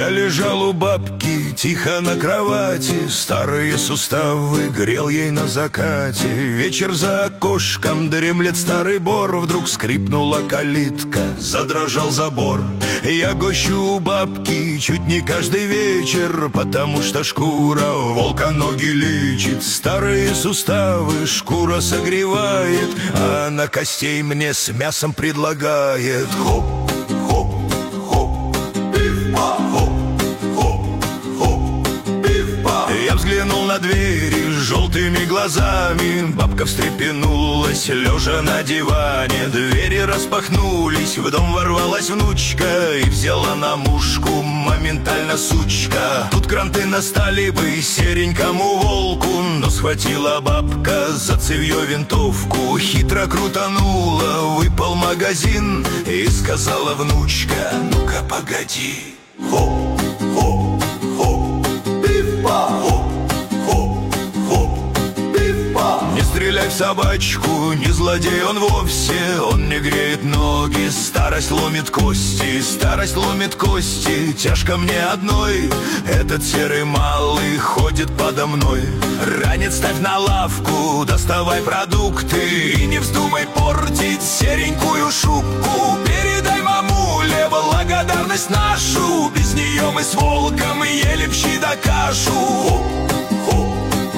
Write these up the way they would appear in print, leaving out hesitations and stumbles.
лежал у бабки тихо на кровати, старые суставы грел ей на закате. Вечер за окошком дремлет старый бор, вдруг скрипнула калитка, задрожал забор. Я гощу у бабки чуть не каждый вечер, потому что шкура волка ноги лечит. Старые суставы шкура согревает, а она костей мне с мясом предлагает. Хоп, хоп, хоп, пиф-па, хоп, хоп, хоп, пиф-па. Я взглянул на двери желтыми глазами, бабка встрепенулась, лежа на диване. Двери распахнулись, в дом ворвалась внучка и взяла на мушку моментально сучка. Тут кранты настали бы серенькому волку, но схватила бабка за цевьё винтовку. Хитро крутанула, выпал магазин и сказала внучка: ну-ка погоди. Хоп, хоп, хоп, пиф-па, хоп, хоп, хоп, пиф-па. Не стреляй в собачку, не злодей он вовсе, он не греет ноги, старость ломит кости, старость ломит кости. Тяжко мне одной, этот серый малый ходит подо мной. Ранец ставь на лавку, доставай продукты и не вздумай портить серенькую шубку. Передай мамуле благодарность нашу, без нее мы с волком ели б щи да кашу. Хоп, хоп,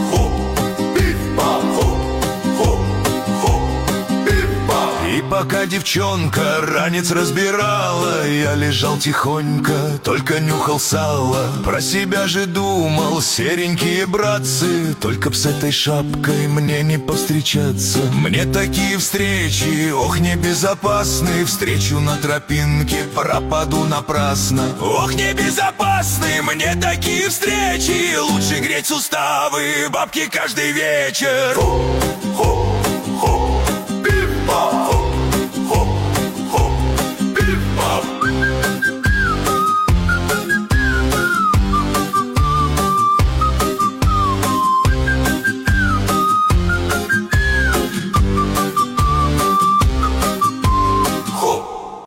хоп, пиф-па, хоп, хоп, хоп, пиф-па. И пока девчонка ранец разбирала, я лежал тихонько, только нюхал сало. Про себя же думал: серенькие братцы, только б с этой шапкой мне не повстречаться. Мне такие встречи, ох, небезопасны, встречу на тропинке, пропаду напрасно. Ох, небезопасны мне такие встречи, лучше греть суставы бабки каждый вечер. Хоп, хоп.